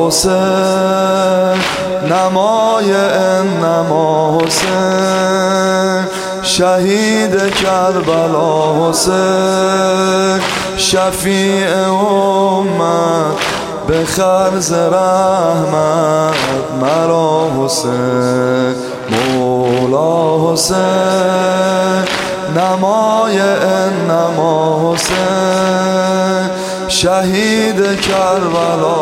حسین نمای انما حسین شهید کربلا حسین شفیع امت بخر ز رحمت مرا حسین مولا حسین نمای انما حسین شهید کربلا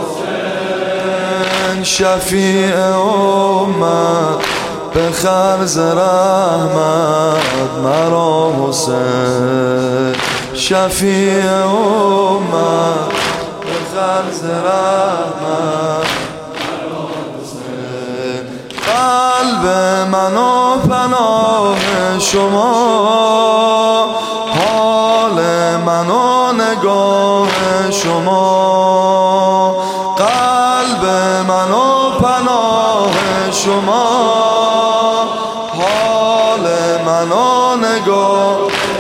حسین شفیع امت بخر ز رحمت مرا حسین شفیع امت بخر ز رحمت مرا حسین قلب من و پناه شما حال من و نگاه شما قلب من و پناه شما حال من و نگاه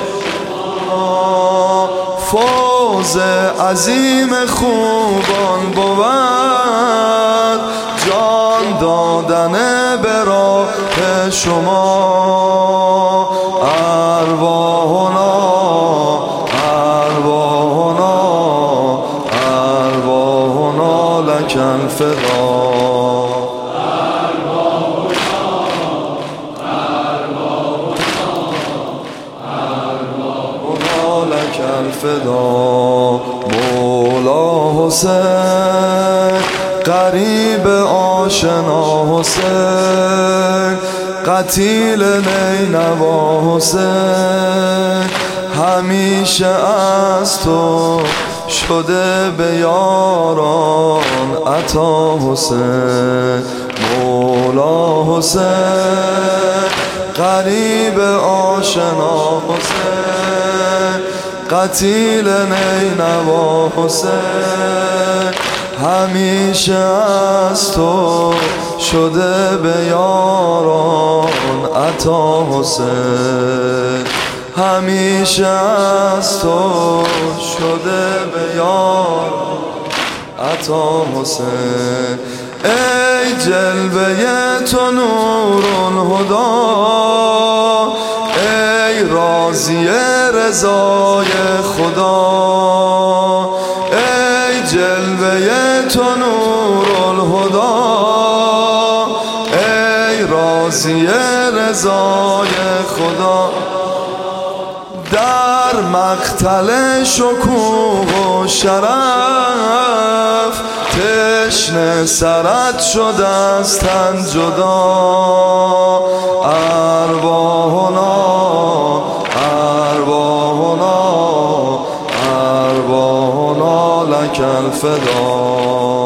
شما فوز عظیم خوبان بود جان دادن به راه شما ارواحنا ارواحنا ارواحنا لک الفدا لک الفدا مولا حسین قریب آشنا حسین قتیل نینوا حسین همیشه از تو شده به یاران عطا حسین مولا حسین قریب آشنا حسین قتیل نینوا حسین همیشه از تو شده به یاران عطا حسین همیشه از تو شده به یاران عطا حسین ای جلوه تو نور الهدی ای راضی رضای خدا ای جلوه تو نور الهدی ای راضی رضای خدا در مقتل شکوه و شرف تشنه سرت شده از تن جدا ارواحنا ارواحنا ارواحنا لک الفدا